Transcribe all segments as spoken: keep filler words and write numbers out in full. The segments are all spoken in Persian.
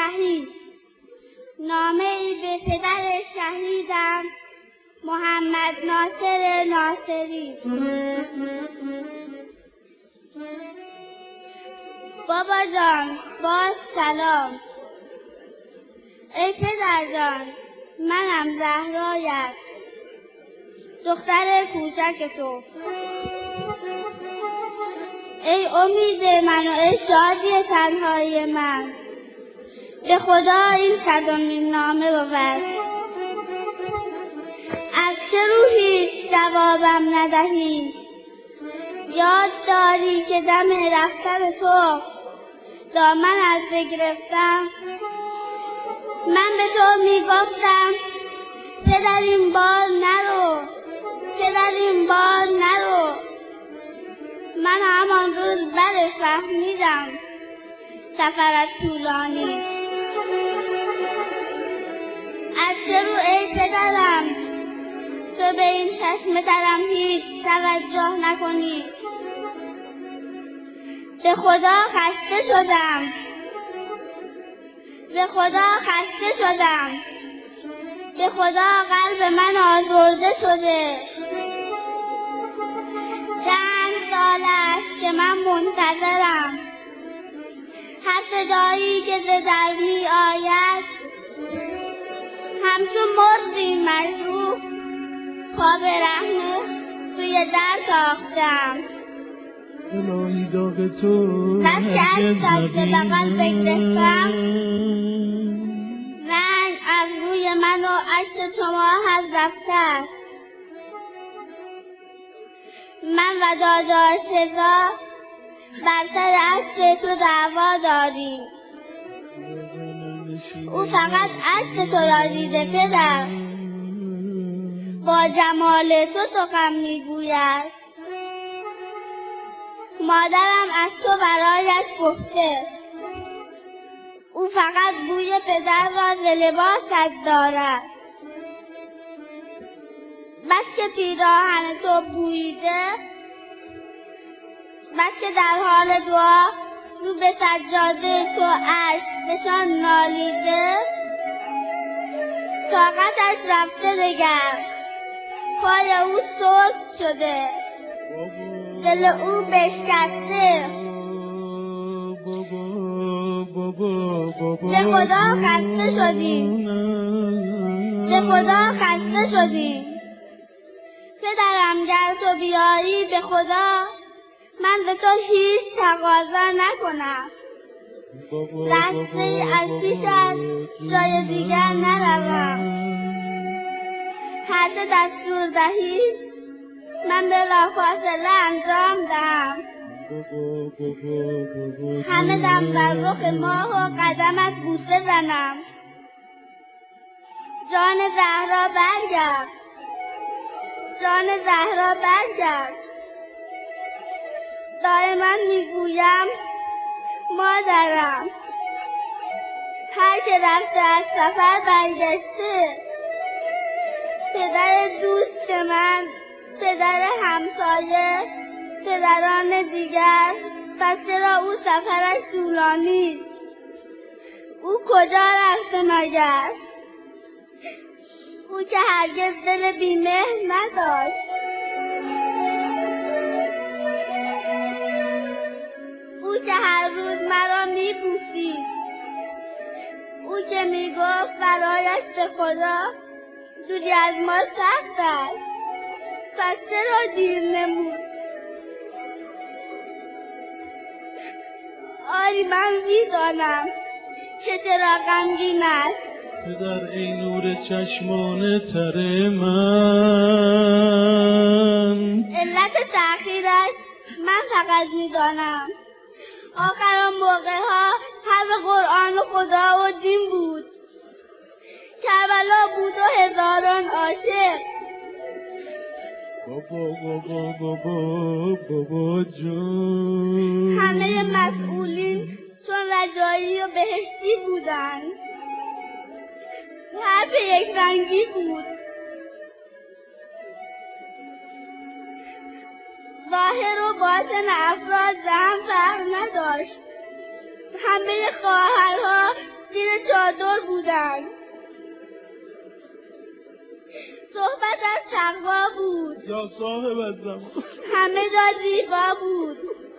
شهید. نامه ای به پدر شهیدم محمد ناصر ناصری. بابا جان باز سلام. ای پدر جان منم زهرایت، دختر کوچک تو. ای امید من و ای شادی تنهایی من، به خدا این صدمین نامه بود. از چه روحی جوابم ندهی؟ یاد داری که دم رفتن تو دامن از بگرفتم؟ من به تو میگفتم پدر این بار نرو، پدر این بار نرو. من همان روز بله فهمیدم سفرت طولانی. از چه رو ای پدرم تو به این چشم ترم هیچ توجه نکنی؟ به خدا خسته شدم، به خدا خسته شدم، به خدا قلب من آزرده شده. چند سال است که من منتظرم، هر صدایی که ز در می آید همچون مرغی مشروب خواب رحمه توی در تاختم. الهی داغ تو بس که از دست بغل بگرفتم، رنگ از روی من و عکس شما از رفته است. من و داداش رضا بر سر عکس تو دعوا داریم. او فقط عکس تو را دیده پدر، با جمال تو سخن میگوید. مادرم از تو برایش گفته او فقط بوی پدر را ز لباست دارد. بس که پیراهن تو بوییده، بس که در حال دعا رو به سجاده تو اشکشان نالیده. طاقتش رفته دگر، پای او سست شده، دل او بشکسته. به خدا خسته شدیم، به خدا خسته شدیم. پدرم گر تو بیایی به خدا من به تو هیچ تقاضا نکنم. لحظه ای از پیشت جای دیگر نروم. هر چه دستور دهی من بلافاصله انجام دهم. همه دم بر رخ ماه و قدمت بوسه زنم. جان زهرا برگرد، جان زهرا برگرد. دائما میگویم مادرم، هر که رفته از سفر برگشته، پدر دوست من، پدر همسایه، پدران دیگر، پس چرا او سفرش طولانی؟ او کجا رفته مگر؟ او که هرگز دل بیمهر نداشت. او که هر روز مرا میبوسید، او که میگفت برایش به خدا دوری از ما سخت است. پس چرا دیر نمود؟ آری من میدانم که چرا غمگین است. پدر ای نور چشمان تر من، علت تأخیرش من فقط میدانم. آخر آن موقع ها حرف قرآن و خدا و دین بود. کربلا بود و هزاران عاشق. بابا بابا بابا بابا جون. همه مسئولین چون رجایی و بهشتی بودند. حرف یک رنگی بود. ظاهر و باطن افراد هم فرق نداشت. همه خواهرها زیر چادر بودن. صحبت از تقوا بود. یا صاحب از زمان. همه جا زیبا بود.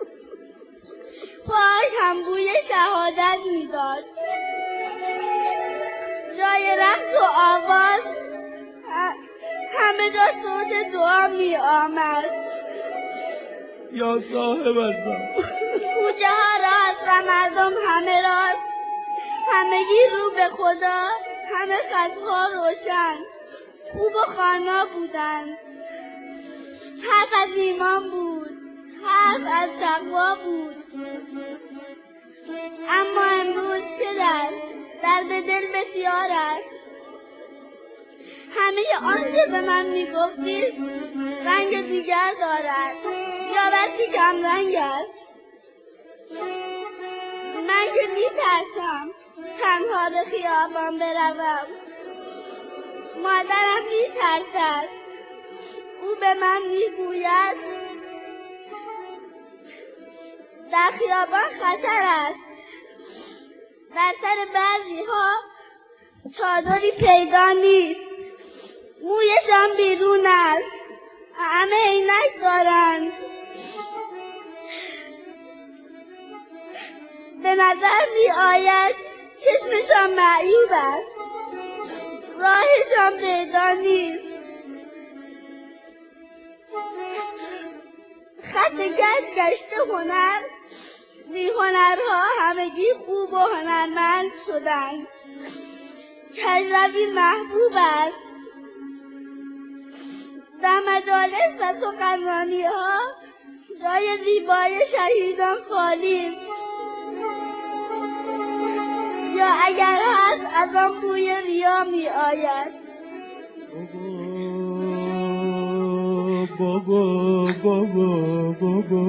پاک هم بوی شهادت میداد. جای رقص و آواز همه جا صوت دعا می آمد. یا صاحب از زمان. کوچه ها راست و مردم همه راست، همگی رو به خدا، همه خطها روشن، خوب و خوانا بودند. حرف از ایمان بود، حرف از تقوا بود. اما امروز پدر در به دل بسیار است. همه آنچه به من میگفتید رنگ دیگر دارد یا بسی کم رنگ است. من که میترسم تنها به خیابان بروم. مادرم میترسد. او به من میگوید در خیابان خطر است. در سر بعضی ها چادری پیدا نیست. مویشان بیرون است. همه عینک دارند. به نظر می آید چشمشان معیوب است. راهشان پیدا نیست. خط کج گشته هنر، بی هنرها همگی خوب و هنرمند شدند. کجروی محبوب است. در مجالس و سخنرانی ها جای زیبای شهیدان خالی، یا اگر هست از آن بوی ریا می آید. بابا بابا بابا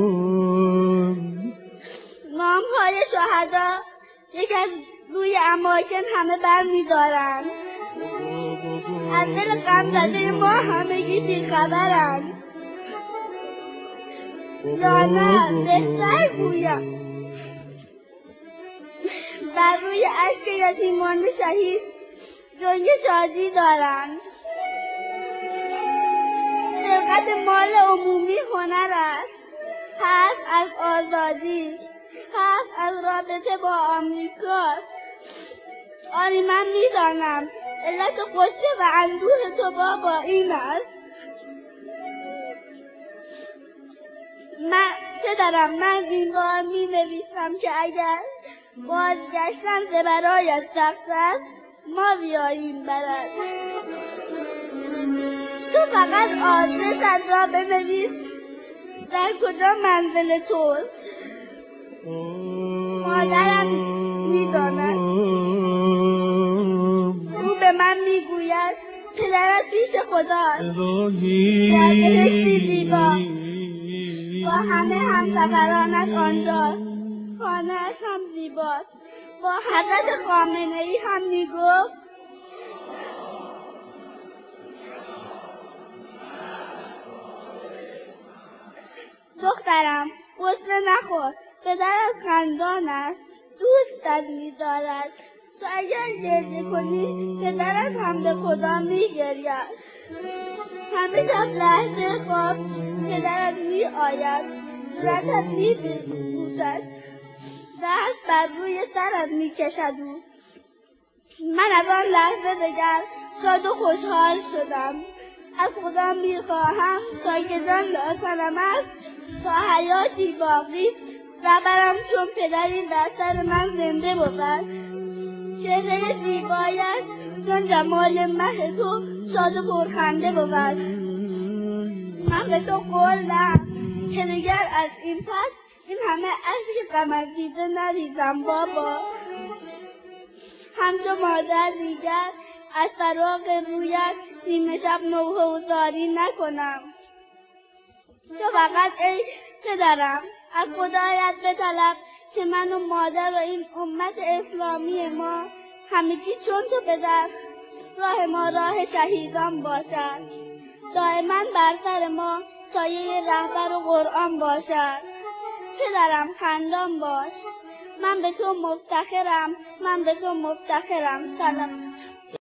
نام های شهدا یک از روی اماکن همه بر می دارند. از دل غم زده ما همگی بیخبرند. یا نه بهتر گویم بر روی اشک یتیمان شهید جنگ شادی دارند. سرقت مال عمومی هنر است. حرف از آزادی، حرف از رابطه با آمریکا. آری من میدانم علت غصه و اندوه تو بابا این است. من پدرم من این بار می نویسم که اگر بازگشتن ز برایت سخت است ما بیاییم برد. تو فقط آدرست را بنویس در کجا منزل توست. مادرم میداند. او به من میگوید پدرت پیش خداست، در بهشتی زیبا با همه همسفرانت آنجاست. خانه‌اش هم زیباست. با حضرت خامنه‌ای هم میگفت دخترم غصه نخور، پدرت خندان است، دوستت می‌دارد. تو اگر گریه کنی پدرت هم به خدا می‌گرید. همه شب لحظه خواب پدرت می‌آید، صورتت می‌بوسد، دست بر روی سرت می‌کشد. او من از آن لحظه دگر شاد و خوشحال شدم. از خدا می‌خواهم تا که جان به آسانم است تا حیاتی باقی ربرم چون پدری در سر من زنده بود. چهره زیبایت چون جمال مه تو شاد و پرخنده بود. من به تو قول دهم که دیگر از این پس این همه اشک غم از دیده نریزم بابا. همچو مادر دیگر از فراق رویت نیمه شب نوحه و زاری نکنم. تو فقط ای پدرم از خدایت بطلب که من و مادر و این امت اسلامی ما همگی چون تو پدر راه ما راه شهیدان باشد. دائما بر سر ما سایه رهبر و قرآن باشد. پدرم خندان باش. من به تو مفتخرم، من به تو مفتخرم. سلام.